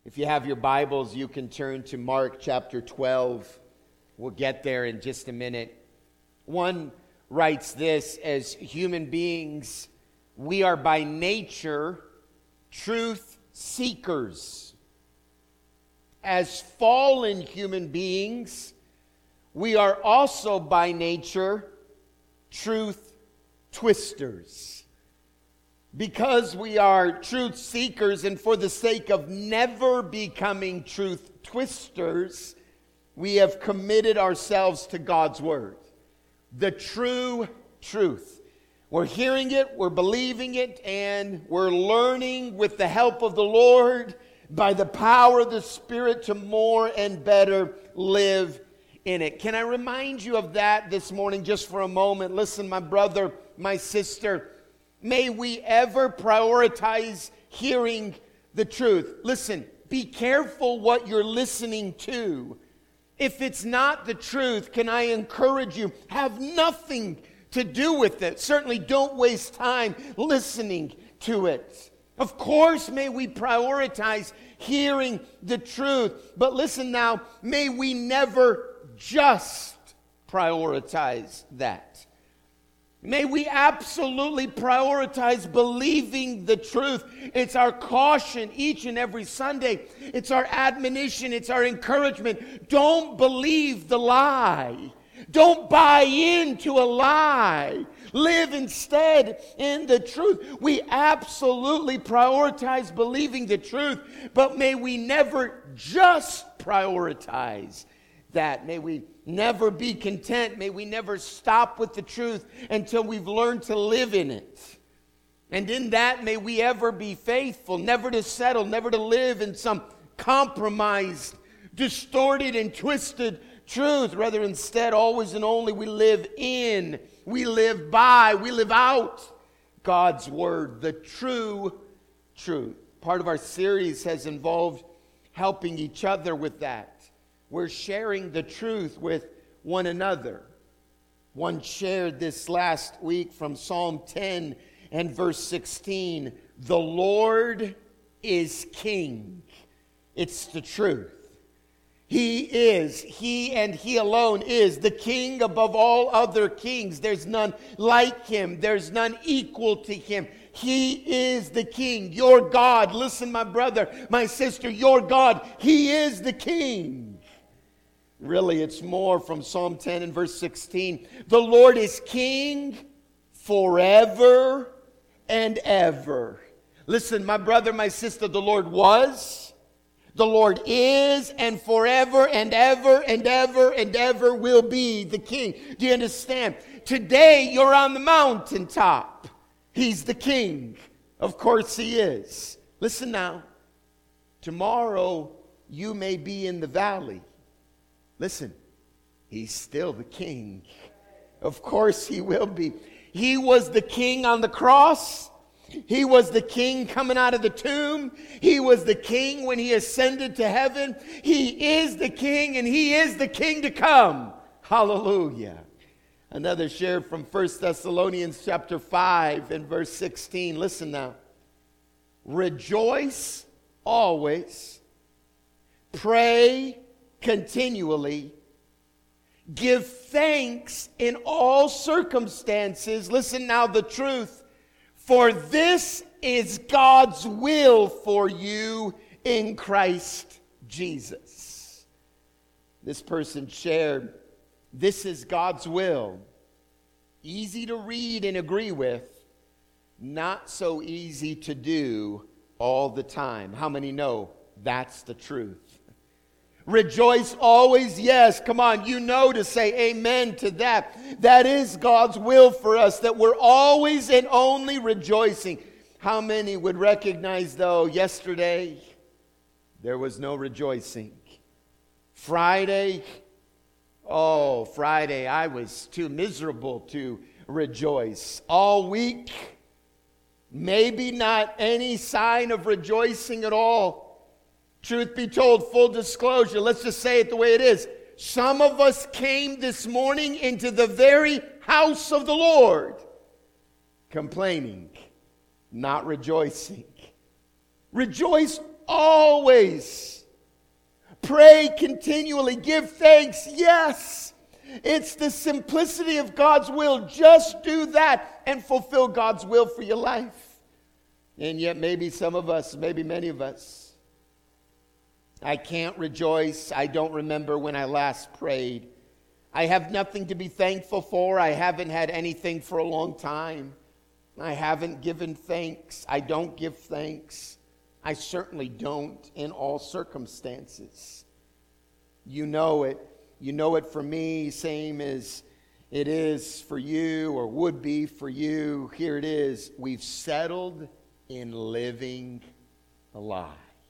If you have your Bibles, you can turn to Mark chapter 12. We'll get there in just a minute. One writes this: as human beings, we are by nature truth seekers. As fallen human beings, we are also by nature truth twisters. Because we are truth seekers, and for the sake of never becoming truth twisters, we have committed ourselves to God's Word. The true truth. We're hearing it, we're believing it, and we're learning with the help of the Lord, by the power of the Spirit, to more and better live in it. Can I remind you of that this morning just for a moment? Listen, my brother, my sister, may we ever prioritize hearing the truth. Listen, be careful what you're listening to. If it's not the truth, can I encourage you, have nothing to do with it. Certainly don't waste time listening to it. Of course, may we prioritize hearing the truth. But listen now, may we never just prioritize that. May we absolutely prioritize believing the truth. It's our caution each and every Sunday. It's our admonition. It's our encouragement. Don't believe the lie. Don't buy into a lie. Live instead in the truth. We absolutely prioritize believing the truth, but may we never just prioritize that. May we never be content. May we never stop with the truth until we've learned to live in it. And in that, may we ever be faithful, never to settle, never to live in some compromised, distorted, and twisted truth. Rather, instead, always and only we live in, we live by, we live out God's Word, the true truth. Part of our series has involved helping each other with that. We're sharing the truth with one another. One shared this last week from Psalm 10 and verse 16. The Lord is King. It's the truth. He and He alone is the King above all other kings. There's none like Him. There's none equal to Him. He is the King, your God. Listen, my brother, my sister, your God. He is the King. Really, it's more from Psalm 10 and verse 16. The Lord is King forever and ever. Listen, my brother, my sister, the Lord was, the Lord is, and forever and ever and ever and ever will be the King. Do you understand? Today, you're on the mountaintop. He's the King. Of course He is. Listen now. Tomorrow, you may be in the valley. Listen, He's still the King. Of course He will be. He was the King on the cross. He was the King coming out of the tomb. He was the King when He ascended to heaven. He is the King, and He is the King to come. Hallelujah. Another share from 1 Thessalonians chapter 5 and verse 16. Listen now. Rejoice always. Pray continually. Give thanks in all circumstances. Listen now, the truth. For this is God's will for you in Christ Jesus. This person shared, this is God's will. Easy to read and agree with, not so easy to do all the time. How many know that's the truth? Rejoice always, yes. Come on, you know to say amen to that. That is God's will for us, that we're always and only rejoicing. How many would recognize, though, yesterday there was no rejoicing? Friday, I was too miserable to rejoice. All week, maybe not any sign of rejoicing at all. Truth be told, full disclosure, let's just say it the way it is. Some of us came this morning into the very house of the Lord complaining, not rejoicing. Rejoice always. Pray continually. Give thanks. Yes. It's the simplicity of God's will. Just do that and fulfill God's will for your life. And yet maybe some of us, maybe many of us, I can't rejoice. I don't remember when I last prayed. I have nothing to be thankful for. I haven't had anything for a long time. I haven't given thanks. I don't give thanks. I certainly don't in all circumstances. You know it. You know it for me, same as it is for you or would be for you. Here it is. We've settled in living a lie.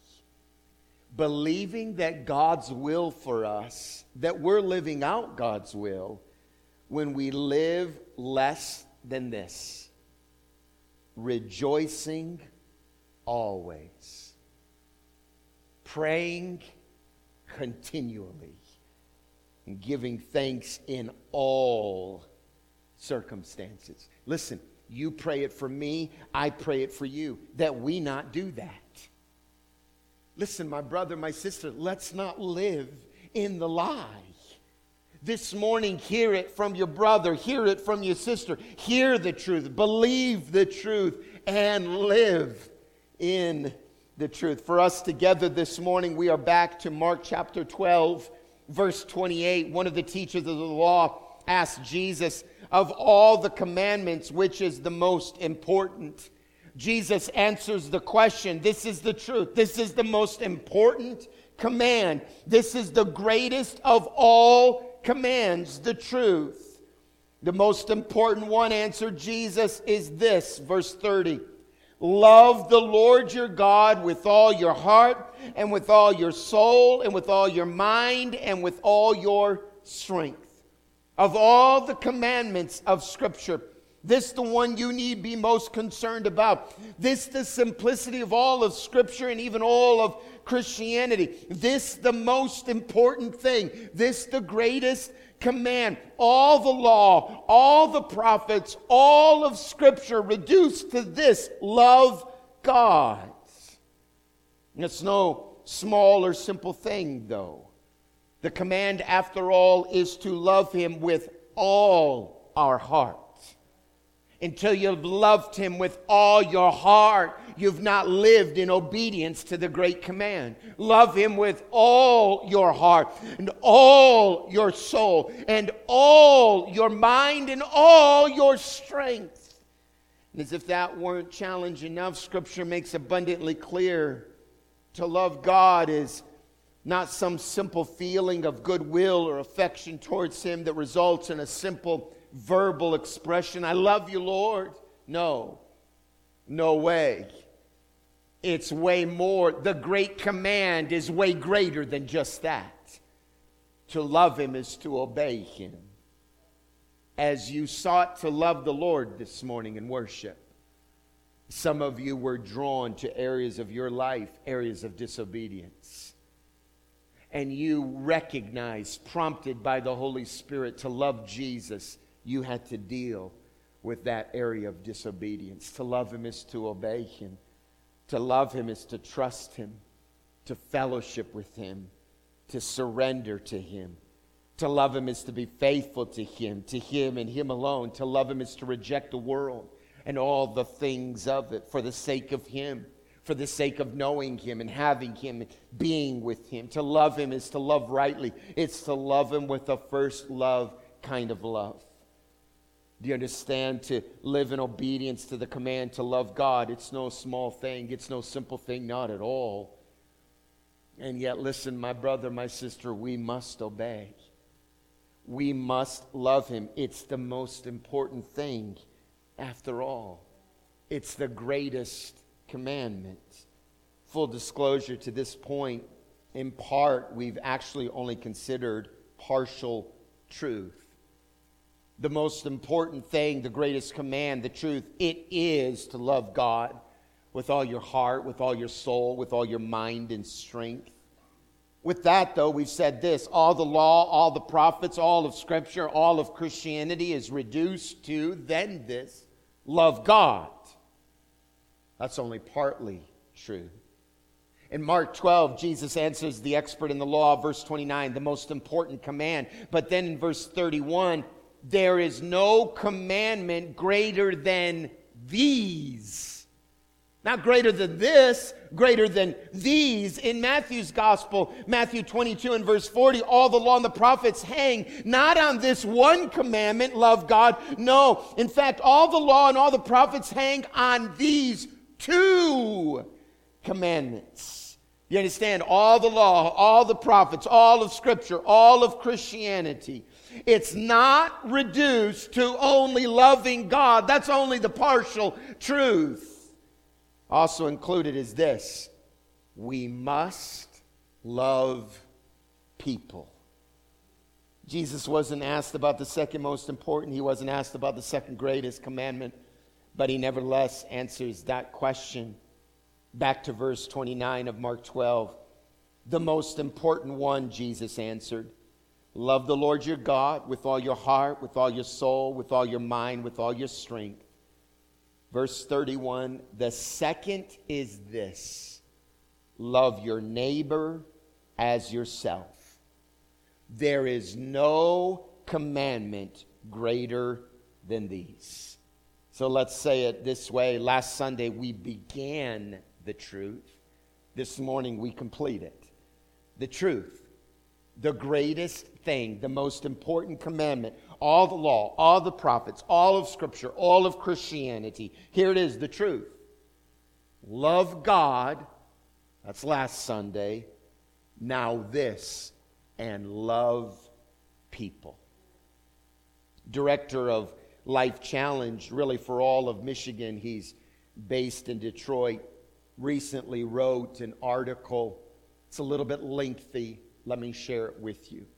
Believing that God's will for us, that we're living out God's will when we live less than this. Rejoicing always. Praying continually. And giving thanks in all circumstances. Listen, you pray it for me, I pray it for you, that we not do that. Listen, my brother, my sister, let's not live in the lie. This morning, hear it from your brother, hear it from your sister. Hear the truth, believe the truth, and live in the truth. For us together this morning, we are back to Mark chapter 12, verse 28. One of the teachers of the law asked Jesus, of all the commandments, which is the most important? Jesus answers the question. This is the truth. This is the most important command. This is the greatest of all commands, the truth. The most important one, answered Jesus, is this, verse 30. Love the Lord your God with all your heart and with all your soul and with all your mind and with all your strength. Of all the commandments of Scripture, this the one you need be most concerned about. This the simplicity of all of Scripture and even all of Christianity. This the most important thing. This the greatest command. All the law, all the prophets, all of Scripture reduced to this: love God. And it's no small or simple thing, though. The command, after all, is to love Him with all our heart. Until you've loved Him with all your heart, you've not lived in obedience to the great command. Love Him with all your heart and all your soul and all your mind and all your strength. And as if that weren't challenge enough, Scripture makes abundantly clear to love God is not some simple feeling of goodwill or affection towards Him that results in a simple verbal expression, I love you, Lord. No way. It's way more. The great command is way greater than just that. To love Him is to obey Him. As you sought to love the Lord this morning in worship, some of you were drawn to areas of your life, areas of disobedience. And you recognized, prompted by the Holy Spirit to love Jesus, you had to deal with that area of disobedience. To love Him is to obey Him. To love Him is to trust Him, to fellowship with Him, to surrender to Him. To love Him is to be faithful to Him and Him alone. To love Him is to reject the world and all the things of it for the sake of Him, for the sake of knowing Him and having Him and being with Him. To love Him is to love rightly. It's to love Him with a first love kind of love. Do you understand? To live in obedience to the command to love God, it's no small thing. It's no simple thing, not at all. And yet, listen, my brother, my sister, we must obey. We must love Him. It's the most important thing after all. It's the greatest commandment. Full disclosure to this point, in part, we've actually only considered partial truth. The most important thing, the greatest command, the truth, it is to love God with all your heart, with all your soul, with all your mind and strength. With that, though, we've said this: all the law, all the prophets, all of Scripture, all of Christianity is reduced to then this: love God. That's only partly true. In Mark 12, Jesus answers the expert in the law, verse 29, the most important command. But then in verse 31, there is no commandment greater than these. Not greater than this, greater than these. In Matthew's gospel, Matthew 22 and verse 40, all the law and the prophets hang not on this one commandment, love God. No, in fact, all the law and all the prophets hang on these two commandments. You understand? All the law, all the prophets, all of Scripture, all of Christianity. It's not reduced to only loving God. That's only the partial truth. Also included is this: we must love people. Jesus wasn't asked about the second most important. He wasn't asked about the second greatest commandment, but he nevertheless answers that question. Back to verse 29 of Mark 12. The most important one, Jesus answered, love the Lord your God with all your heart, with all your soul, with all your mind, with all your strength. Verse 31, the second is this: love your neighbor as yourself. There is no commandment greater than these. So let's say it this way. Last Sunday we began the truth. This morning we complete it. The truth, the greatest thing, the most important commandment, all the law, all the prophets, all of Scripture, all of Christianity. Here it is, the truth. Love God. That's last Sunday. Now this, and love people. Director of Life Challenge, really for all of Michigan, he's based in Detroit, recently wrote an article. It's a little bit lengthy. Let me share it with you.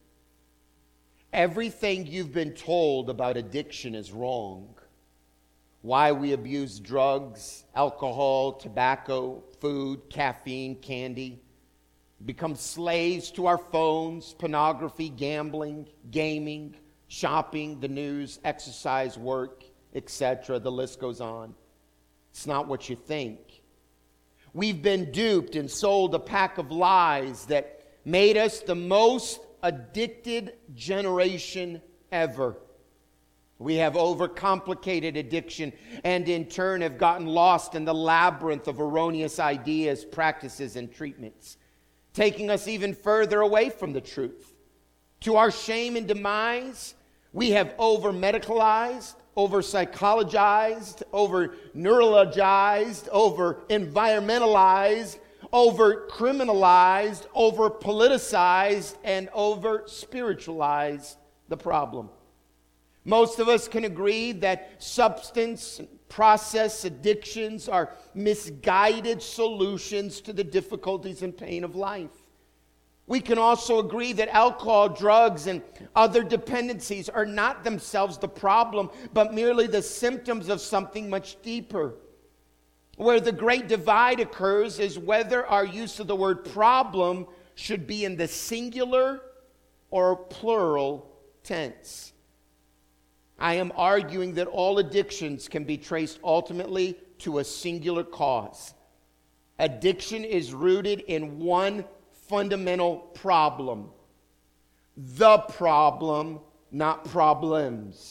Everything you've been told about addiction is wrong. Why we abuse drugs, alcohol, tobacco, food, caffeine, candy. Become slaves to our phones, pornography, gambling, gaming, shopping, the news, exercise, work, etc. The list goes on. It's not what you think. We've been duped and sold a pack of lies that made us the most addicted generation ever. We have overcomplicated addiction and in turn have gotten lost in the labyrinth of erroneous ideas, practices, and treatments, taking us even further away from the truth. To our shame and demise, we have over-medicalized, over-psychologized, over-neurologized, over-environmentalized, over-criminalized, over-politicized, and over-spiritualized the problem. Most of us can agree that substance and process addictions are misguided solutions to the difficulties and pain of life. We can also agree that alcohol, drugs, and other dependencies are not themselves the problem, but merely the symptoms of something much deeper. Where the great divide occurs is whether our use of the word problem should be in the singular or plural tense. I am arguing that all addictions can be traced ultimately to a singular cause. Addiction is rooted in one fundamental problem. The problem, not problems.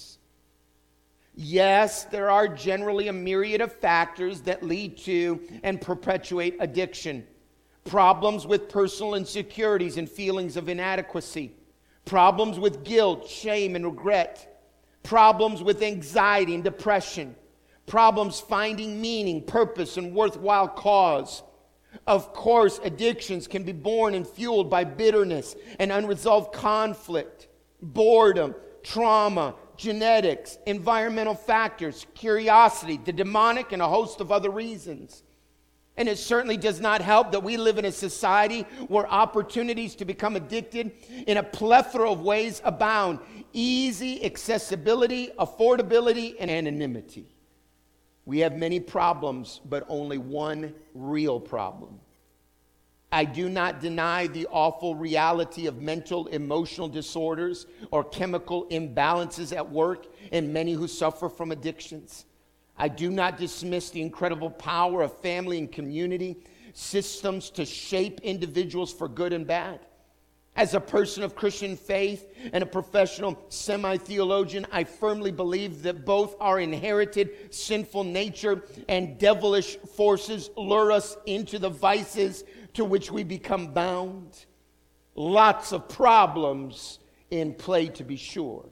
Yes, there are generally a myriad of factors that lead to and perpetuate addiction. Problems with personal insecurities and feelings of inadequacy. Problems with guilt, shame, and regret. Problems with anxiety and depression. Problems finding meaning, purpose, and worthwhile cause. Of course, addictions can be born and fueled by bitterness and unresolved conflict, boredom, trauma, genetics, environmental factors, curiosity, the demonic, and a host of other reasons. And it certainly does not help that we live in a society where opportunities to become addicted in a plethora of ways abound. Easy accessibility, affordability, and anonymity. We have many problems, but only one real problem. I do not deny the awful reality of mental, emotional disorders or chemical imbalances at work in many who suffer from addictions. I do not dismiss the incredible power of family and community. systems to shape individuals for good and bad. As a person of Christian faith and a professional semi-theologian, I firmly believe that both our inherited sinful nature and devilish forces lure us into the vices to which we become bound. Lots of problems in play, to be sure.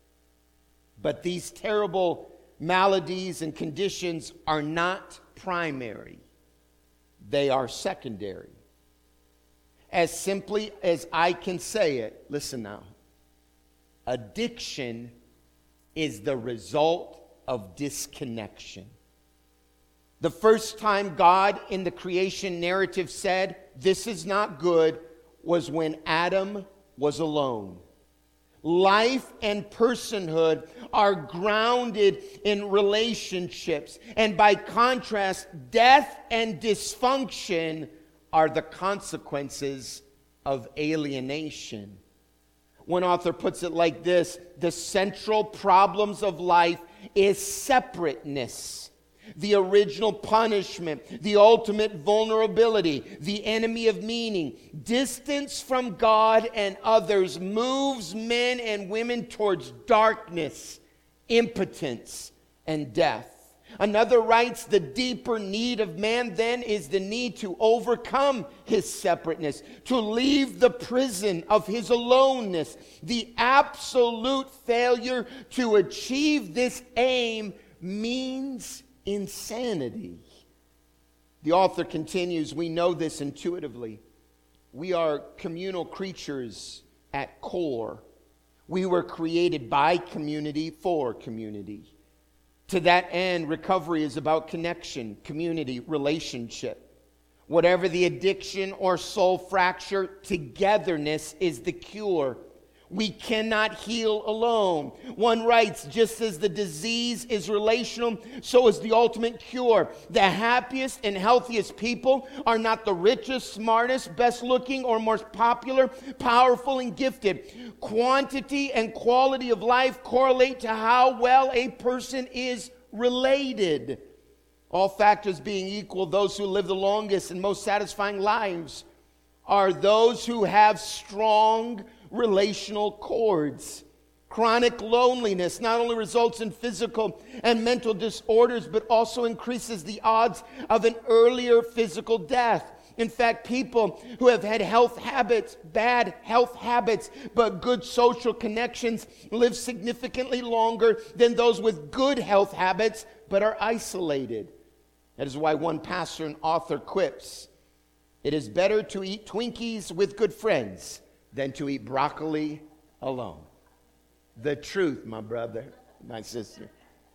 But these terrible maladies and conditions are not primary. They are secondary. As simply as I can say it, listen now. Addiction is the result of disconnection. The first time God in the creation narrative said, "This is not good," was when Adam was alone. Life and personhood are grounded in relationships. And by contrast, death and dysfunction are the consequences of alienation. One author puts it like this: the central problems of life is separateness, the original punishment, the ultimate vulnerability, the enemy of meaning. Distance from God and others moves men and women towards darkness, impotence, and death. Another writes, the deeper need of man then is the need to overcome his separateness, to leave the prison of his aloneness. The absolute failure to achieve this aim means insanity. The author continues, we know this intuitively. We are communal creatures at core. We were created by community for community. To that end, recovery is about connection, community, relationship. Whatever the addiction or soul fracture, togetherness is the cure. We cannot heal alone. One writes, just as the disease is relational, so is the ultimate cure. The happiest and healthiest people are not the richest, smartest, best looking, or most popular, powerful, and gifted. Quantity and quality of life correlate to how well a person is related. All factors being equal, those who live the longest and most satisfying lives are those who have strong relational cords. Chronic loneliness not only results in physical and mental disorders, but also increases the odds of an earlier physical death. In fact, people who have had health habits, bad health habits, but good social connections live significantly longer than those with good health habits, but are isolated. That is why one pastor and author quips, it is better to eat Twinkies with good friends than to eat broccoli alone. The truth, my brother, my sister.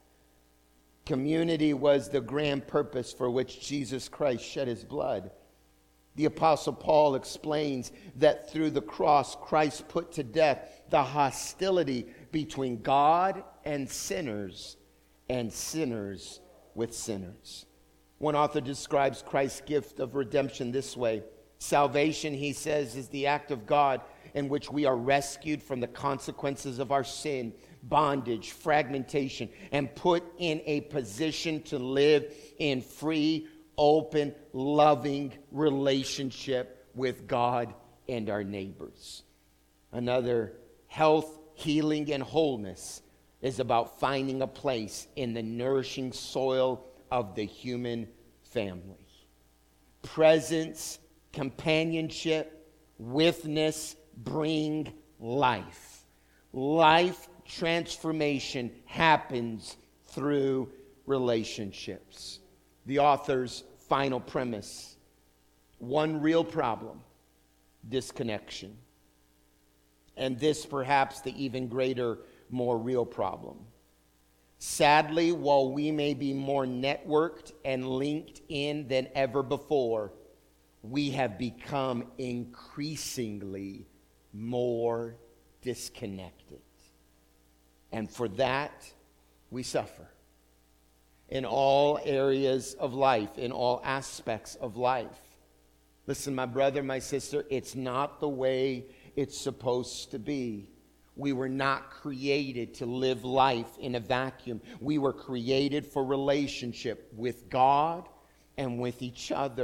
Community was the grand purpose for which Jesus Christ shed his blood. The Apostle Paul explains that through the cross, Christ put to death the hostility between God and sinners with sinners. One author describes Christ's gift of redemption this way. Salvation, he says, is the act of God in which we are rescued from the consequences of our sin, bondage, fragmentation, and put in a position to live in free, open, loving relationship with God and our neighbors. Another, health, healing, and wholeness is about finding a place in the nourishing soil of the human family. Presence, companionship, witness bring life. Life transformation happens through relationships. The author's final premise: one real problem, disconnection. And this perhaps the even greater, more real problem. Sadly, while we may be more networked and linked in than ever before, we have become increasingly more disconnected. And for that, we suffer. In all areas of life, in all aspects of life. Listen, my brother, my sister, it's not the way it's supposed to be. We were not created to live life in a vacuum. We were created for relationship with God and with each other.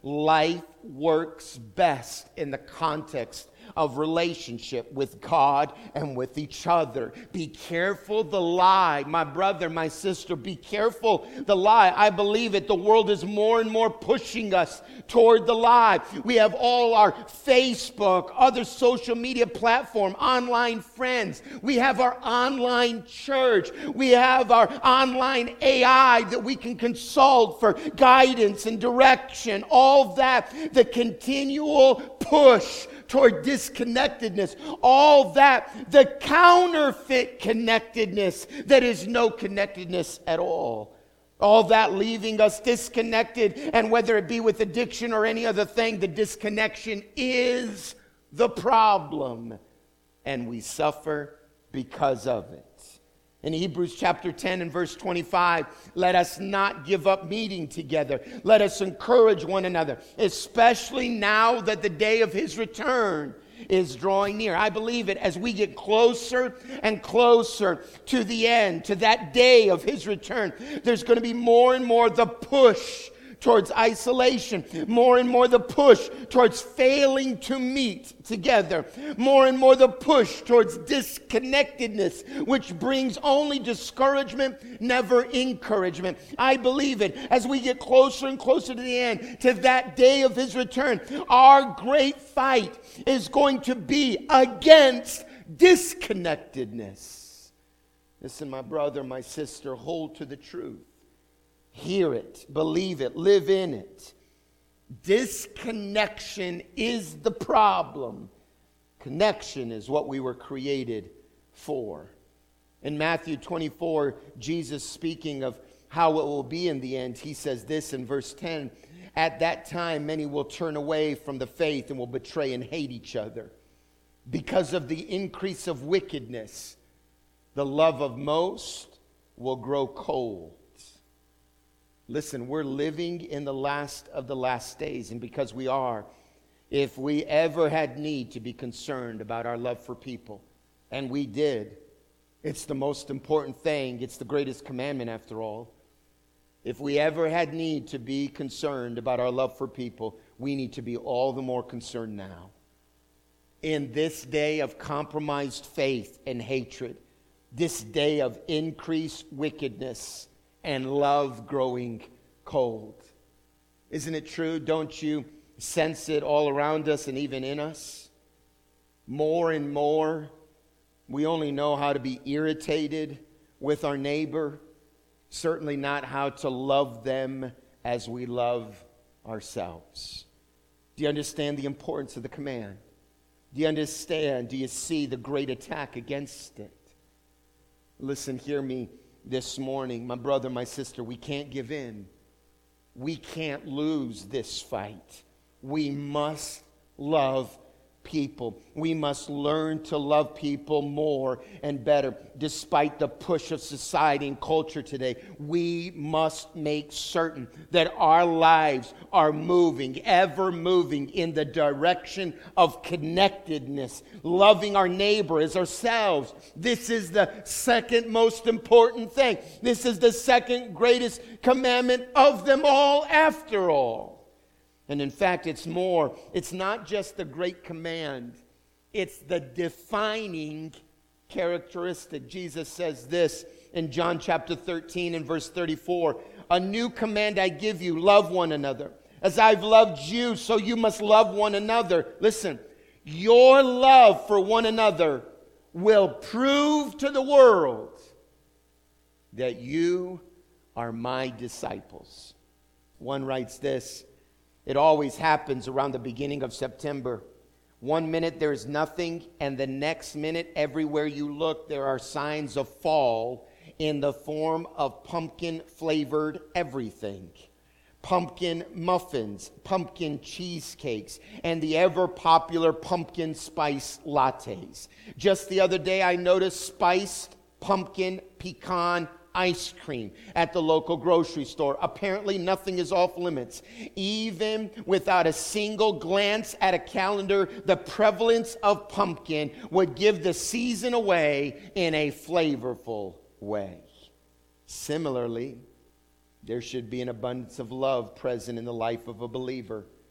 life works best in the context of relationship with God and with each other. Be careful the lie. My brother, my sister, be careful the lie. I believe it. The world is more and more pushing us toward the lie. We have all our Facebook, other social media platform, online friends. We have our online church. We have our online AI that we can consult for guidance and direction. All that, the continual push toward disconnectedness, all that, the counterfeit connectedness that is no connectedness at all. All that leaving us disconnected, and whether it be with addiction or any other thing, the disconnection is the problem, and we suffer because of it. In Hebrews chapter 10 and verse 25, let us not give up meeting together. Let us encourage one another, especially now that the day of his return is drawing near. I believe it as we get closer and closer to the end, to that day of his return. There's going to be more and more the push towards isolation, more and more the push towards failing to meet together, more and more the push towards disconnectedness, which brings only discouragement, never encouragement. I believe it as we get closer and closer to the end, to that day of his return. Our great fight is going to be against disconnectedness. Listen, my brother, my sister, hold to the truth. Hear it, believe it, live in it. Disconnection is the problem. Connection is what we were created for. In Matthew 24, Jesus speaking of how it will be in the end, he says this in verse 10, at that time many will turn away from the faith and will betray and hate each other. Because of the increase of wickedness, the love of most will grow cold. Listen, we're living in the last of the last days, and because we are, if we ever had need to be concerned about our love for people, and we did, it's the most important thing. It's the greatest commandment after all. If we ever had need to be concerned about our love for people, we need to be all the more concerned now. In this day of compromised faith and hatred, this day of increased wickedness and love growing cold. Isn't it true? Don't you sense it all around us and even in us? More and more, we only know how to be irritated with our neighbor, certainly not how to love them as we love ourselves. Do you understand the importance of the command? Do you understand? Do you see the great attack against it? Listen, hear me this morning, my brother, my sister, we can't give in. We can't lose this fight. We must love people. We must learn to love people more and better. Despite the push of society and culture today, we must make certain that our lives are moving, ever moving in the direction of connectedness, loving our neighbor as ourselves. This is the second most important thing. This is the second greatest commandment of them all after all. And in fact, it's more. It's not just the great command. It's the defining characteristic. Jesus says this in John chapter 13 and verse 34. A new command I give you, love one another. As I've loved you, so you must love one another. Listen, your love for one another will prove to the world that you are my disciples. One writes this. It always happens around the beginning of September. 1 minute there is nothing, and the next minute, everywhere you look, there are signs of fall in the form of pumpkin-flavored everything. Pumpkin muffins, pumpkin cheesecakes, and the ever-popular pumpkin spice lattes. Just the other day, I noticed spiced pumpkin pecan ice cream at the local grocery store. Apparently, nothing is off limits. Even without a single glance at a calendar, the prevalence of pumpkin would give the season away in a flavorful way. Similarly, there should be an abundance of love present in the life of a believer.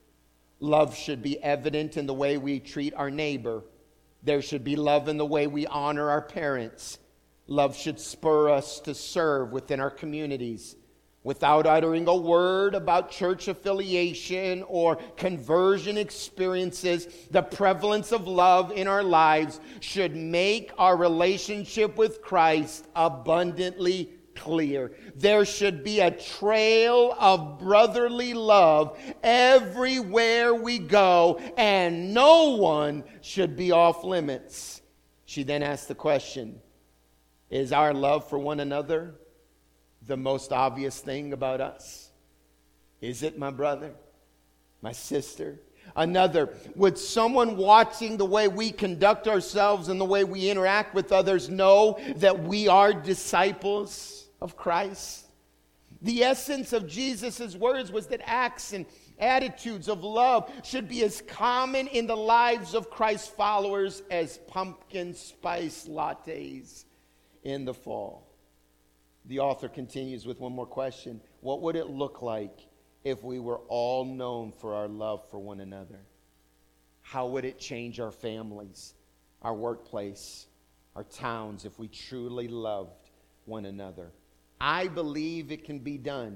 Love should be evident in the way we treat our neighbor. There should be love in the way we honor our parents. Love should spur us to serve within our communities. Without uttering a word about church affiliation or conversion experiences, the prevalence of love in our lives should make our relationship with Christ abundantly clear. There should be a trail of brotherly love everywhere we go, and no one should be off limits. She then asked the question, is our love for one another the most obvious thing about us? Is it, my brother, my sister? Another, would someone watching the way we conduct ourselves and the way we interact with others know that we are disciples of Christ? The essence of Jesus' words was that acts and attitudes of love should be as common in the lives of Christ's followers as pumpkin spice lattes in the fall. The author continues with one more question. What would it look like if we were all known for our love for one another? How would it change our families, our workplace, our towns if we truly loved one another? I believe it can be done.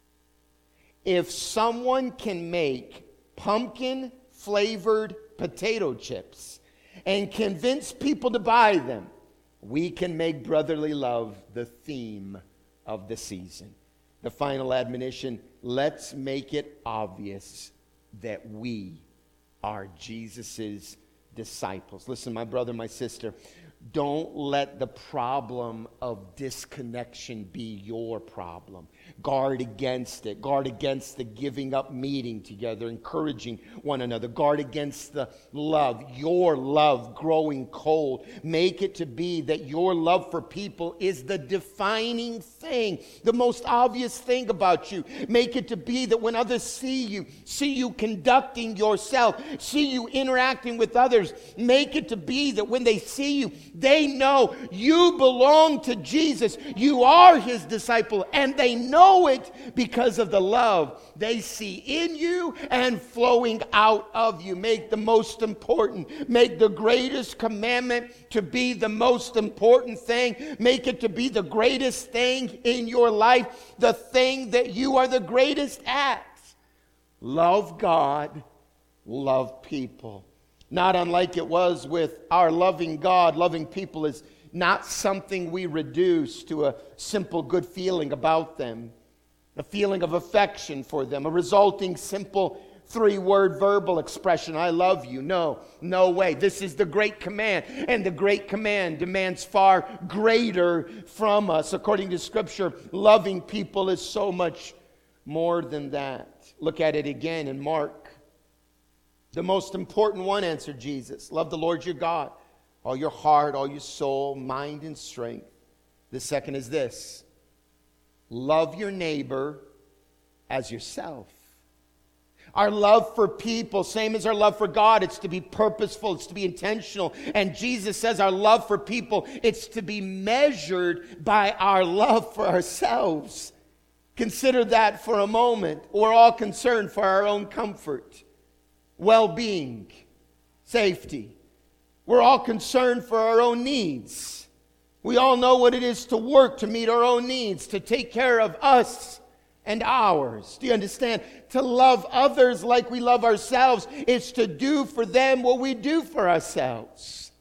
If someone can make pumpkin-flavored potato chips and convince people to buy them, we can make brotherly love the theme of the season. The final admonition, let's make it obvious that we are Jesus' disciples. Listen, my brother, my sister, don't let the problem of disconnection be your problem. Guard against it. Guard against the giving up meeting together, encouraging one another. Guard against the love, your love growing cold. Make it to be that your love for people is the defining thing, the most obvious thing about you. Make it to be that when others see you conducting yourself, see you interacting with others, make it to be that when they see you, they know you belong to Jesus. You are his disciple, and they know it because of the love they see in you and flowing out of you. Make the most important, make the greatest commandment to be the most important thing. Make it to be the greatest thing in your life, the thing that you are the greatest at. Love God, love people. Not unlike it was with our loving God, loving people is not something we reduce to a simple good feeling about them, a feeling of affection for them, a resulting simple 3-word verbal expression, I love you. No way. This is the great command, and the great command demands far greater from us. According to Scripture, loving people is so much more than that. Look at it again in Mark. The most important one, answered Jesus. Love the Lord your God, all your heart, all your soul, mind, and strength. The second is this. Love your neighbor as yourself. Our love for people, same as our love for God, it's to be purposeful, it's to be intentional. And Jesus says our love for people, it's to be measured by our love for ourselves. Consider that for a moment. We're all concerned for our own comfort, well-being, safety. We're all concerned for our own needs. We all know what it is to work to meet our own needs, to take care of us and ours. Do you understand? To love others like we love ourselves is to do for them what we do for ourselves.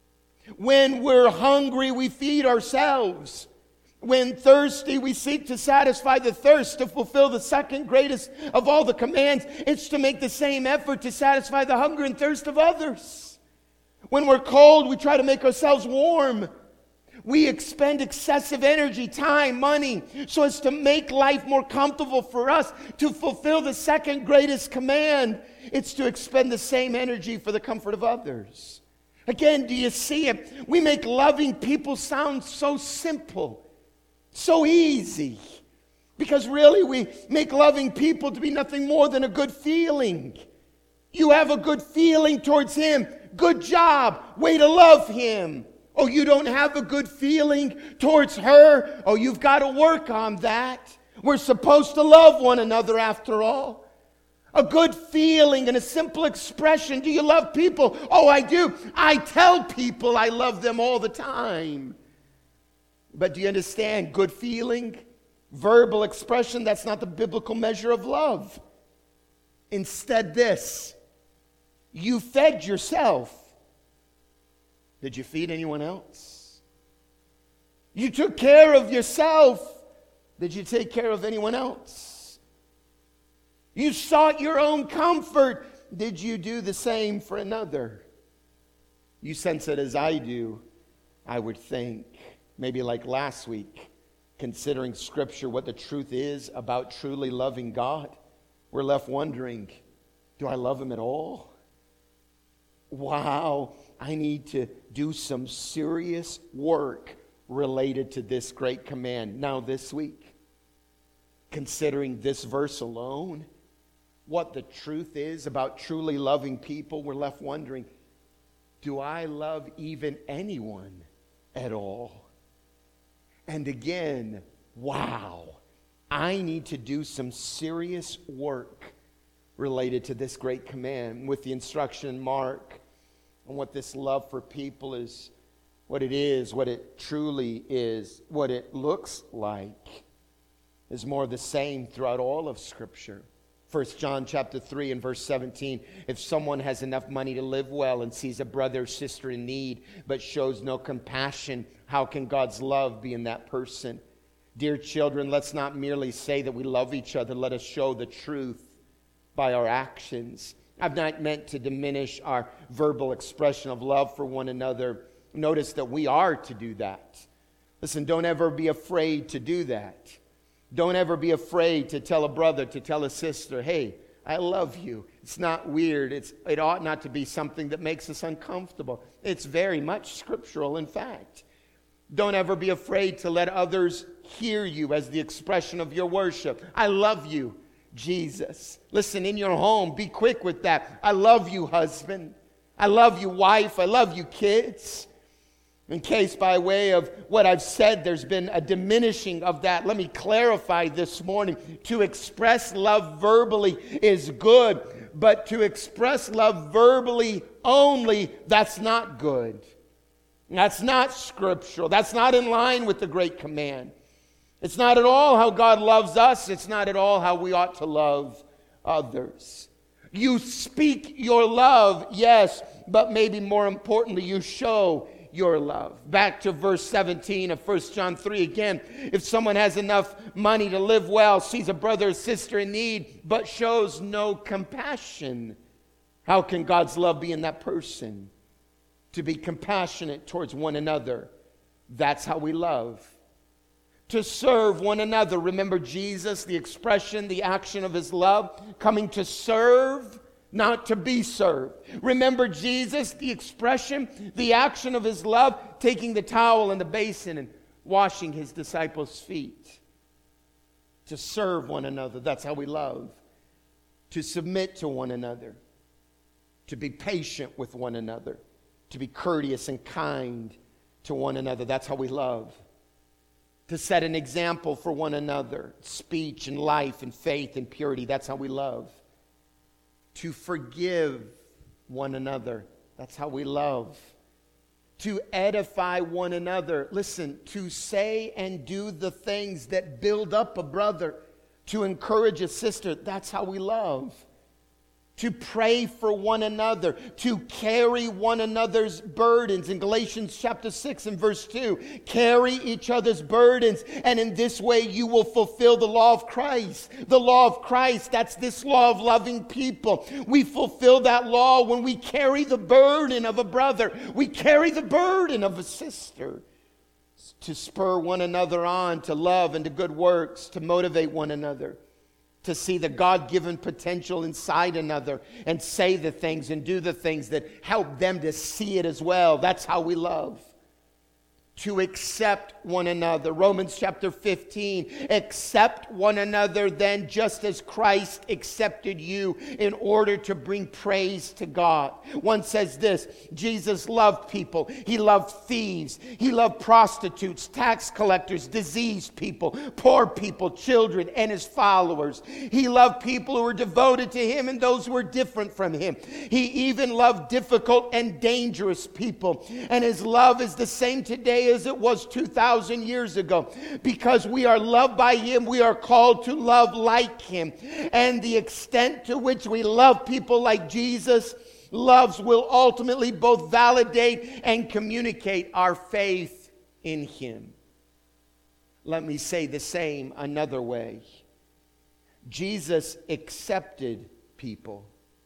When we're hungry, we feed ourselves. When thirsty, we seek to satisfy the thirst, to fulfill the second greatest of all the commands. It's to make the same effort to satisfy the hunger and thirst of others. When we're cold, we try to make ourselves warm. We expend excessive energy, time, money, so as to make life more comfortable for us, to fulfill the second greatest command. It's to expend the same energy for the comfort of others. Again, do you see it? We make loving people sound so simple, so easy, because really we make loving people to be nothing more than a good feeling. You have a good feeling towards him. Good job. Way to love him. Oh, you don't have a good feeling towards her? Oh, you've got to work on that. We're supposed to love one another after all. A good feeling and a simple expression. Do you love people? Oh, I do. I tell people I love them all the time. But do you understand? Good feeling, verbal expression, that's not the biblical measure of love. Instead, this. You fed yourself. Did you feed anyone else? You took care of yourself. Did you take care of anyone else? You sought your own comfort. Did you do the same for another? You sense it as I do, I would think. Maybe like last week, considering Scripture, what the truth is about truly loving God. We're left wondering, do I love Him at all? Wow, I need to do some serious work related to this great command. Now this week, considering this verse alone, what the truth is about truly loving people, we're left wondering, do I love even anyone at all? And again, wow, I need to do some serious work related to this great command with the instruction in Mark on what this love for people is, what it truly is, what it looks like, is more of the same throughout all of Scripture. 1 John chapter 3 and verse 17, if someone has enough money to live well and sees a brother or sister in need but shows no compassion, how can God's love be in that person? Dear children, let's not merely say that we love each other. Let us show the truth by our actions. I've not meant to diminish our verbal expression of love for one another. Notice that we are to do that. Listen, don't ever be afraid to do that. Don't ever be afraid to tell a brother, to tell a sister, hey, I love you. It's not weird. It ought not to be something that makes us uncomfortable. It's very much scriptural, in fact. Don't ever be afraid to let others hear you as the expression of your worship. I love you, Jesus. Listen, in your home, be quick with that. I love you, husband. I love you, wife. I love you, kids. In case by way of what I've said, there's been a diminishing of that, let me clarify this morning. To express love verbally is good, but to express love verbally only, that's not good. That's not scriptural. That's not in line with the great command. It's not at all how God loves us. It's not at all how we ought to love others. You speak your love, yes, but maybe more importantly, you show your love. Back to verse 17 of 1 John 3 again. If someone has enough money to live well, sees a brother or sister in need, but shows no compassion, how can God's love be in that person? To be compassionate towards one another. That's how we love. To serve one another. Remember Jesus, the expression, the action of His love, coming to serve, not to be served. Remember Jesus, the expression, the action of His love, taking the towel and the basin and washing His disciples' feet. To serve one another, that's how we love. To submit to one another. To be patient with one another. To be courteous and kind to one another, that's how we love. To set an example for one another, speech and life and faith and purity, that's how we love. To forgive one another, that's how we love. To edify one another, listen, to say and do the things that build up a brother, to encourage a sister, that's how we love. To pray for one another, to carry one another's burdens. In Galatians chapter 6 and verse 2, carry each other's burdens, and in this way you will fulfill the law of Christ. The law of Christ, that's this law of loving people. We fulfill that law when we carry the burden of a brother. We carry the burden of a sister. To spur one another on to love and to good works, to motivate one another. To see the God-given potential inside another and say the things and do the things that help them to see it as well. That's how we love. to accept one another. Romans chapter 15, accept one another then just as Christ accepted you in order to bring praise to God. One says this, Jesus loved people. He loved thieves. He loved prostitutes, tax collectors, diseased people, poor people, children, and his followers. He loved people who were devoted to him and those who were different from him. He even loved difficult and dangerous people. And his love is the same today as it was 2,000 years ago. Because we are loved by him, we are called to love like him. And the extent to which we love people like Jesus loves will ultimately both validate and communicate our faith in him. Let me say the same another way. Jesus accepted people.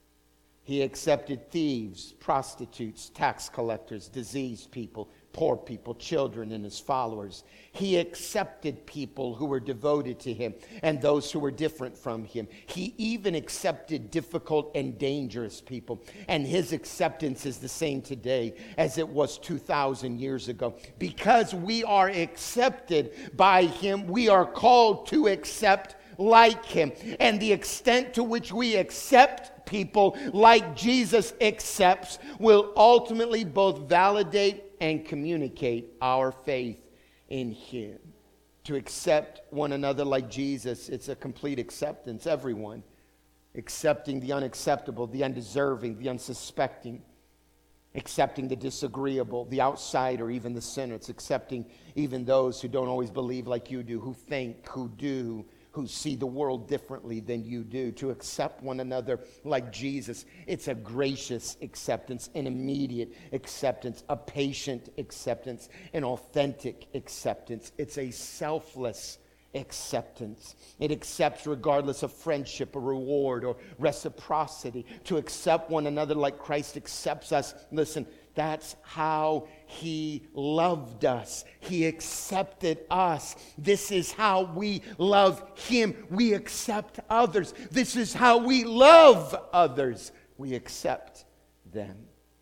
He accepted thieves, prostitutes, tax collectors, diseased people, poor people, children, and his followers. He accepted people who were devoted to him and those who were different from him. He even accepted difficult and dangerous people. And his acceptance is the same today as it was 2,000 years ago. Because we are accepted by him, we are called to accept like him. And the extent to which we accept people like Jesus accepts will ultimately both validate and communicate our faith in him. To accept one another like Jesus, it's a complete acceptance. Everyone accepting the unacceptable, the undeserving, the unsuspecting, accepting the disagreeable, the outsider, even the sinner. It's accepting even those who don't always believe like you do, who think, who do, who see the world differently than you do. To accept one another like Jesus, it's a gracious acceptance, an immediate acceptance, a patient acceptance, an authentic acceptance. It's a selfless acceptance. It accepts regardless of friendship or reward or reciprocity. To accept one another like Christ accepts us. Listen, that's how he loved us. He accepted us. This is how we love him. We accept others. This is how we love others. We accept them.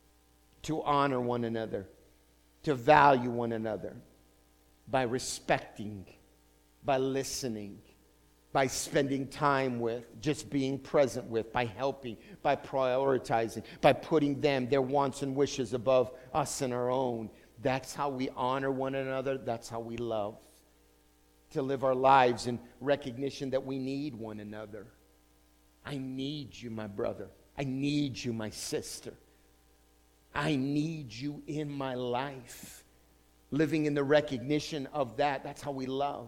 To honor one another, to value one another by respecting, by listening, by spending time with, just being present with, by helping, by prioritizing, by putting them, their wants and wishes above us and our own. That's how we honor one another. That's how we love. To live our lives in recognition that we need one another. I need you, my brother. I need you, my sister. I need you in my life. Living in the recognition of that, that's how we love.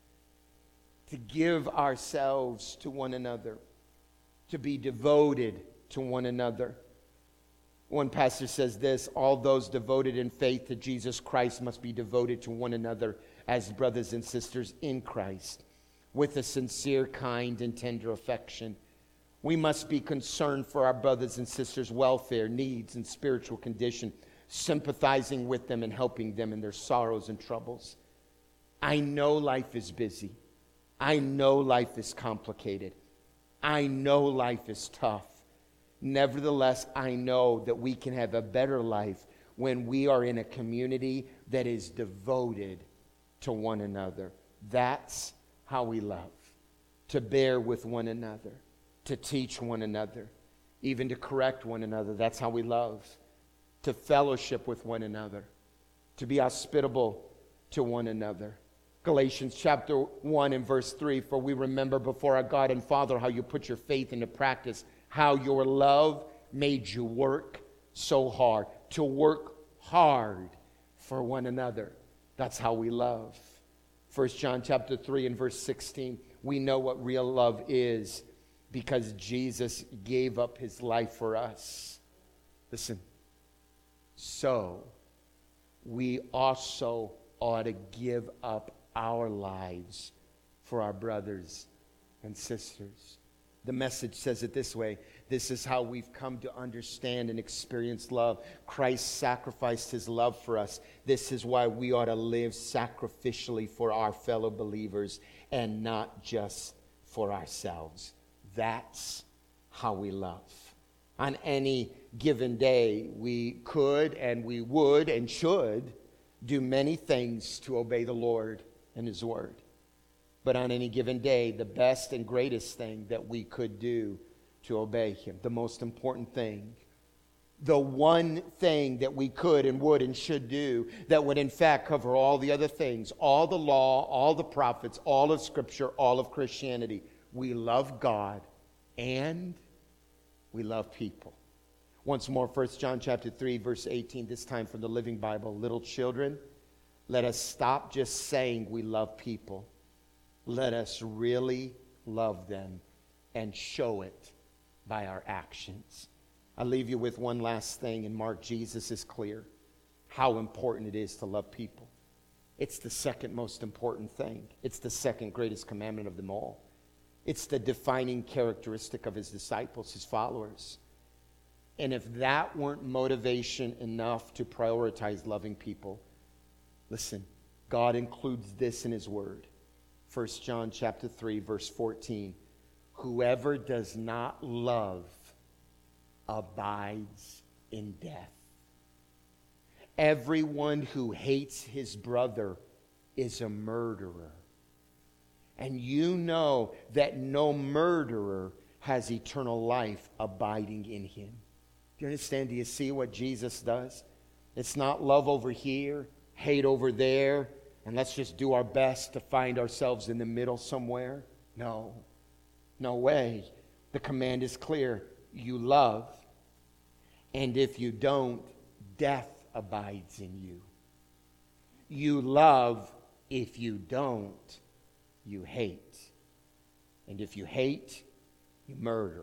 To give ourselves to one another, to be devoted to one another. One pastor says this, all those devoted in faith to Jesus Christ must be devoted to one another as brothers and sisters in Christ, with a sincere, kind, and tender affection. We must be concerned for our brothers and sisters' welfare, needs, and spiritual condition, sympathizing with them and helping them in their sorrows and troubles. I know life is busy. I know life is complicated. I know life is tough. Nevertheless, I know that we can have a better life when we are in a community that is devoted to one another. That's how we love. To bear with one another, to teach one another, even to correct one another. That's how we love. To fellowship with one another, to be hospitable to one another. Galatians chapter 1 and verse 3, for we remember before our God and Father how you put your faith into practice, how your love made you work so hard. To work hard for one another. That's how we love. 1 John chapter 3 and verse 16, we know what real love is because Jesus gave up his life for us. Listen, so we also ought to give up our lives for our brothers and sisters. The Message says it this way. This is how we've come to understand and experience love. Christ sacrificed his love for us. This is why we ought to live sacrificially for our fellow believers and not just for ourselves. That's how we love. On any given day, we could and we would and should do many things to obey the Lord and His word. But on any given day, the best and greatest thing that we could do to obey Him, the most important thing, the one thing that we could and would and should do that would in fact cover all the other things, all the law, all the prophets, all of Scripture, all of Christianity. We love God and we love people. Once more, 1 John chapter 3, verse 18, this time from the Living Bible. Little children, let us stop just saying we love people. Let us really love them and show it by our actions. I'll leave you with one last thing. In Mark, Jesus is clear how important it is to love people. It's the second most important thing. It's the second greatest commandment of them all. It's the defining characteristic of His disciples, His followers. And if that weren't motivation enough to prioritize loving people, listen, God includes this in His word. 1 John chapter 3, verse 14. Whoever does not love abides in death. Everyone who hates his brother is a murderer. And you know that no murderer has eternal life abiding in him. Do you understand? Do you see what Jesus does? It's not love over here, hate over there, and let's just do our best to find ourselves in the middle somewhere. No. No way. The command is clear. You love, and if you don't, death abides in you. You love. If you don't, you hate. And if you hate, you murder.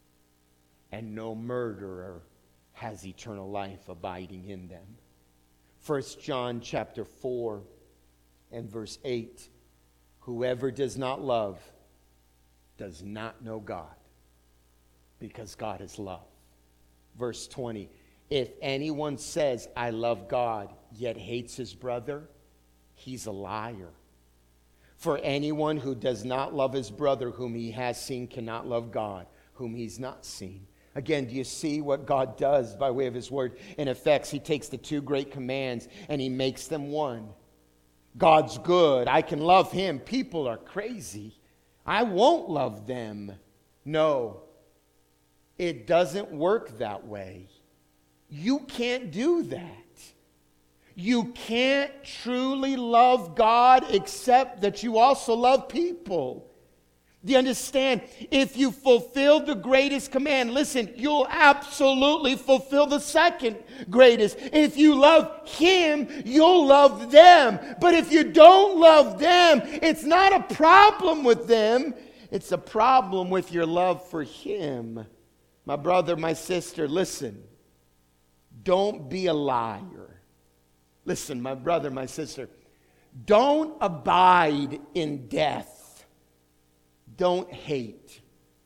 And no murderer has eternal life abiding in them. 1 John chapter 4 and verse 8. Whoever does not love does not know God, because God is love. Verse 20. If anyone says, I love God, yet hates his brother, he's a liar. For anyone who does not love his brother whom he has seen cannot love God whom he's not seen. Again, do you see what God does by way of His word? In effect, He takes the two great commands and He makes them one. God's good. I can love Him. People are crazy. I won't love them. No, it doesn't work that way. You can't do that. You can't truly love God except that you also love people. Do you understand? If you fulfill the greatest command, listen, you'll absolutely fulfill the second greatest. If you love Him, you'll love them. But if you don't love them, it's not a problem with them. It's a problem with your love for Him. My brother, my sister, listen. Don't be a liar. Listen, my brother, my sister. Don't abide in death. Don't hate.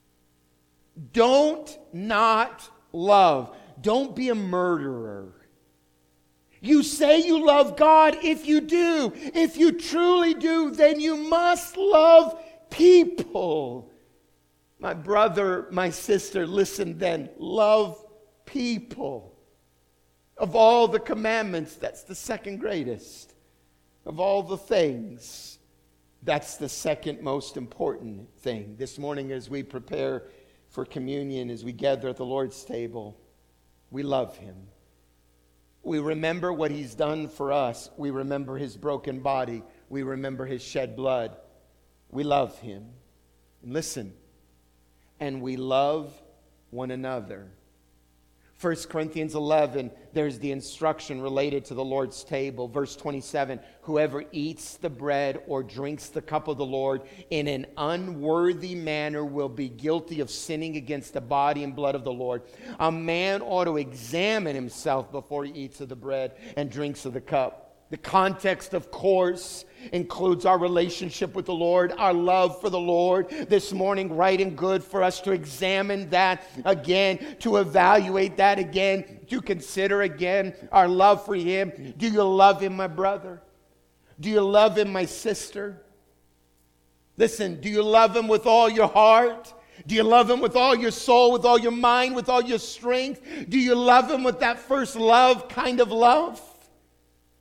Don't not love. Don't be a murderer. You say you love God. If you do, if you truly do, then you must love people. My brother, my sister, listen then. Love people. Of all the commandments, that's the second greatest. Of all the things, that's the second most important thing. This morning as we prepare for communion, as we gather at the Lord's table, we love Him. We remember what He's done for us. We remember His broken body. We remember His shed blood. We love Him. And listen, and we love one another. 1 Corinthians 11, there's the instruction related to the Lord's table. Verse 27, whoever eats the bread or drinks the cup of the Lord in an unworthy manner will be guilty of sinning against the body and blood of the Lord. A man ought to examine himself before he eats of the bread and drinks of the cup. The context, of course, includes our relationship with the Lord, our love for the Lord. This morning, right and good for us to examine that again, to evaluate that again, to consider again our love for Him. Do you love Him, my brother? Do you love Him, my sister? Listen, do you love Him with all your heart? Do you love Him with all your soul, with all your mind, with all your strength? Do you love Him with that first love kind of love?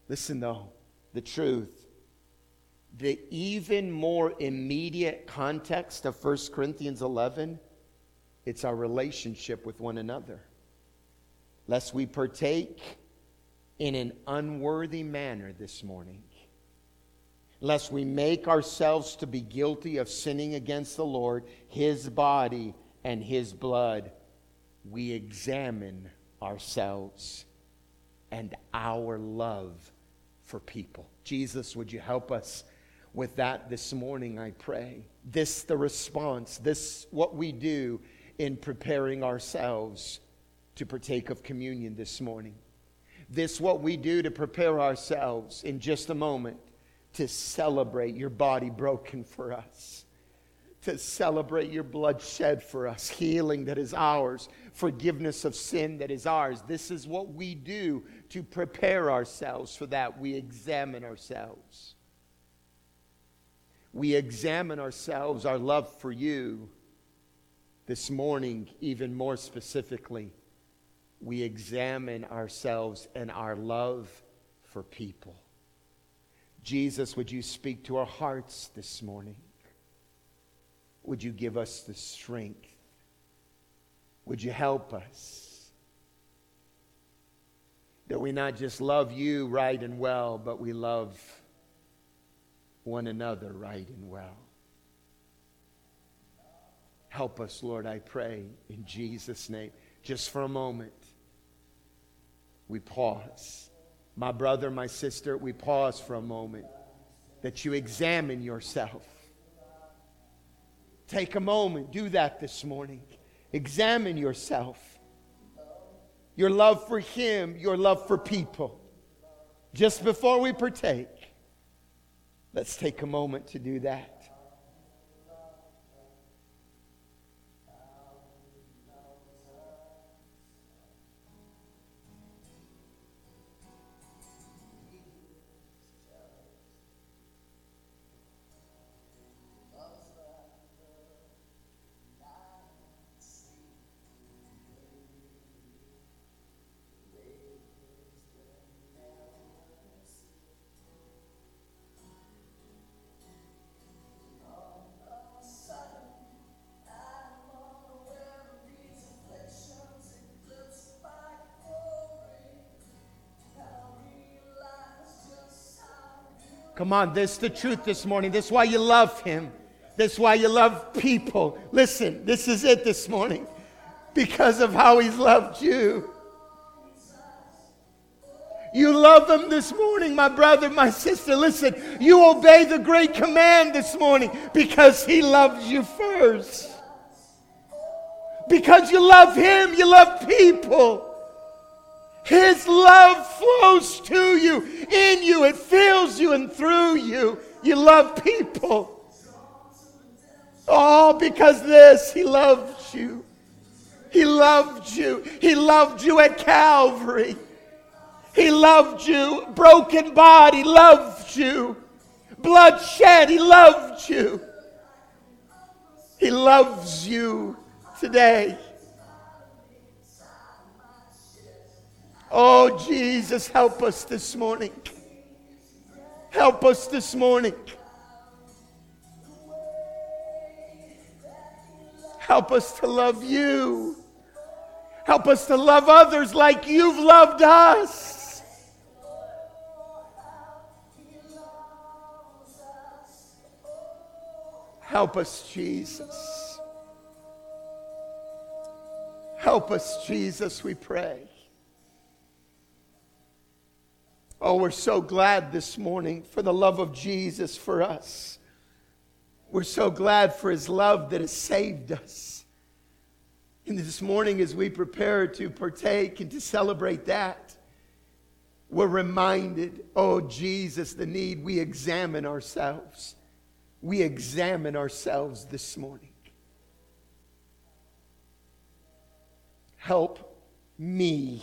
Listen though, the truth. The even more immediate context of 1 Corinthians 11, it's our relationship with one another. Lest we partake in an unworthy manner this morning. Lest we make ourselves to be guilty of sinning against the Lord, His body and His blood. We examine ourselves and our love for people. Jesus, would you help us with that this morning, I pray. This the response, this what we do in preparing ourselves to partake of communion this morning. This what we do to prepare ourselves in just a moment to celebrate your body broken for us. To celebrate your blood shed for us, healing that is ours, forgiveness of sin that is ours. This is what we do to prepare ourselves for that. We examine ourselves. We examine ourselves, our love for you. This morning, even more specifically, we examine ourselves and our love for people. Jesus, would you speak to our hearts this morning? Would you give us the strength? Would you help us? That we not just love you right and well, but we love one another right and well. Help us, Lord, I pray, in Jesus' name. Just for a moment, we pause. My brother, my sister, we pause for a moment that you examine yourself. Take a moment, do that this morning. Examine yourself. Your love for Him, your love for people. Just before we partake, let's take a moment to do that. Come on, this is the truth this morning. This is why you love Him. This is why you love people. Listen, this is it this morning. Because of how He's loved you. You love Him this morning, my brother, my sister. Listen, you obey the great command this morning because He loves you first. Because you love Him, you love people. His love flows to you, in you, it fills you and through you. You love people. Oh, because this, He loved you. He loved you. He loved you at Calvary. He loved you. Broken body, loved you. Blood shed, He loved you. He loves you today. Oh, Jesus, help us this morning. Help us this morning. Help us to love you. Help us to love others like you've loved us. Help us, Jesus. Help us, Jesus, we pray. Oh, we're so glad this morning for the love of Jesus for us. We're so glad for His love that has saved us. And this morning, as we prepare to partake and to celebrate that, we're reminded, oh, Jesus, the need. We examine ourselves. We examine ourselves this morning. Help me.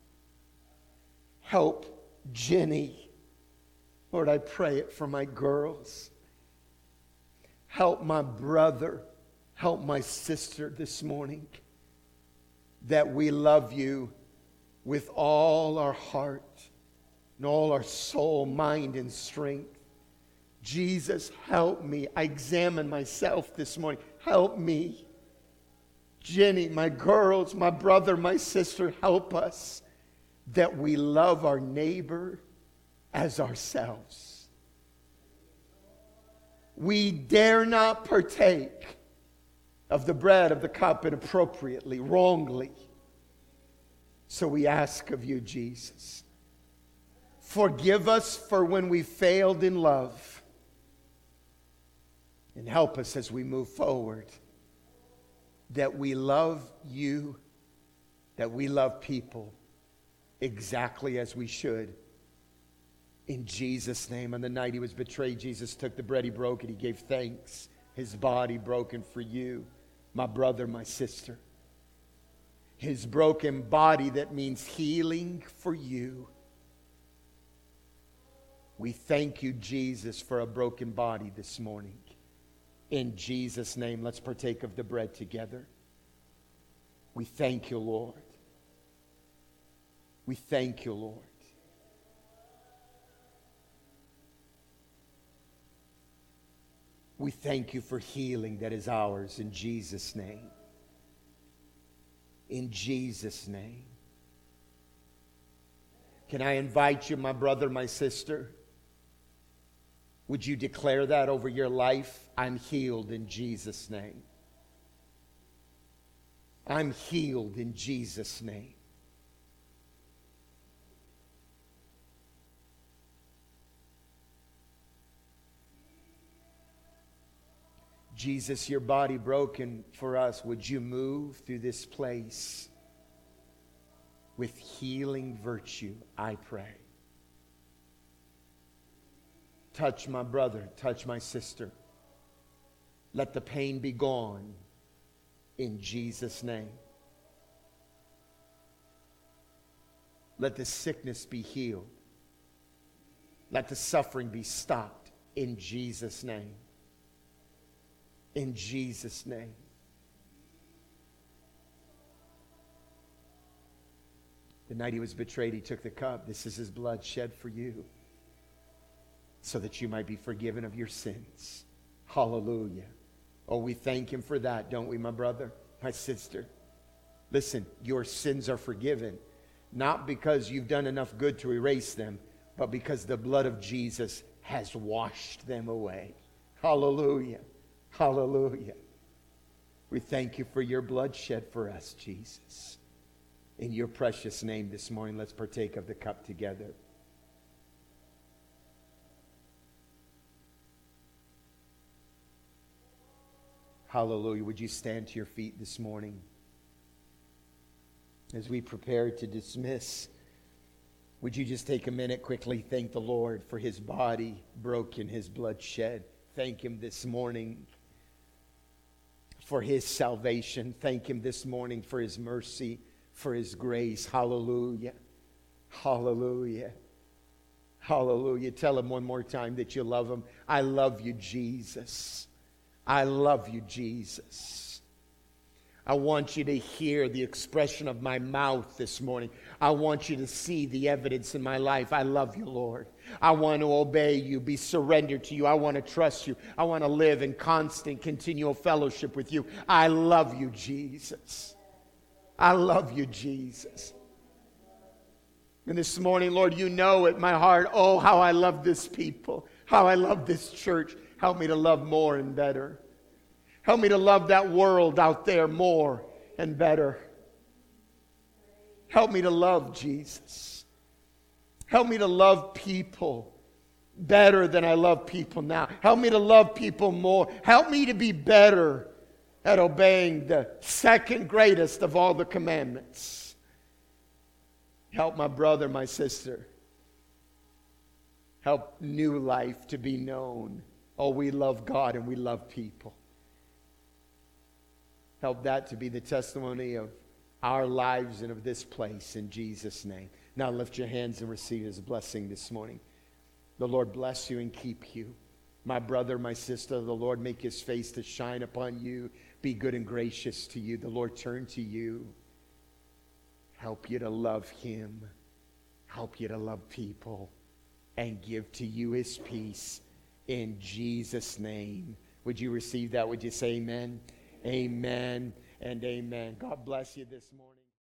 Help Jenny. Lord, I pray it for my girls. Help my brother. Help my sister this morning. That we love you with all our heart, in all our soul, mind, and strength. Jesus, help me. I examine myself this morning. Help me. Jenny, my girls, my brother, my sister, help us that we love our neighbor as ourselves. We dare not partake of the bread, of the cup inappropriately, wrongly. So we ask of you, Jesus, forgive us for when we failed in love, and help us as we move forward, that we love you, that we love people exactly as we should. In Jesus' name. On the night he was betrayed, Jesus took the bread, he broke it, he gave thanks. His body broken for you, my brother, my sister. His broken body that means healing for you. We thank you, Jesus, for a broken body this morning. In Jesus' name, let's partake of the bread together. We thank you, Lord. We thank you, Lord. We thank you for healing that is ours in Jesus' name. In Jesus' name. Can I invite you, my brother, my sister? Would you declare that over your life? I'm healed in Jesus' name. I'm healed in Jesus' name. Jesus, your body broken for us. Would you move through this place with healing virtue, I pray. Touch my brother, touch my sister. Let the pain be gone in Jesus' name. Let the sickness be healed. Let the suffering be stopped in Jesus' name. In Jesus' name. The night he was betrayed, he took the cup. This is his blood shed for you, so that you might be forgiven of your sins. Hallelujah. Oh, we thank him for that, don't we, my brother, my sister? Listen, your sins are forgiven, not because you've done enough good to erase them, but because the blood of Jesus has washed them away. Hallelujah. Hallelujah. We thank you for your blood shed for us, Jesus. In your precious name this morning, let's partake of the cup together. Hallelujah. Would you stand to your feet this morning? As we prepare to dismiss, would you just take a minute quickly, thank the Lord for his body broken, his blood shed. Thank him this morning for his salvation. Thank him this morning for his mercy, for his grace. Hallelujah. Hallelujah. Hallelujah. Tell him one more time that you love him. I love you, Jesus. I love you, Jesus. I want you to hear the expression of my mouth this morning. I want you to see the evidence in my life. I love you, Lord. I want to obey you, be surrendered to you. I want to trust you. I want to live in constant, continual fellowship with you. I love you, Jesus. I love you, Jesus. And this morning, Lord, you know at my heart, oh, how I love this people, how I love this church. Help me to love more and better. Help me to love that world out there more and better. Help me to love Jesus. Help me to love people better than I love people now. Help me to love people more. Help me to be better at obeying the second greatest of all the commandments. Help my brother, my sister. Help new life to be known. Oh, we love God and we love people. Help that to be the testimony of our lives and of this place in Jesus' name. Now lift your hands and receive his blessing this morning. The Lord bless you and keep you. My brother, my sister, the Lord make his face to shine upon you, be good and gracious to you. The Lord turn to you, help you to love him. help you to love people, and give to you his peace in Jesus' name. Would you receive that? Would you say amen? Amen and amen. God bless you this morning.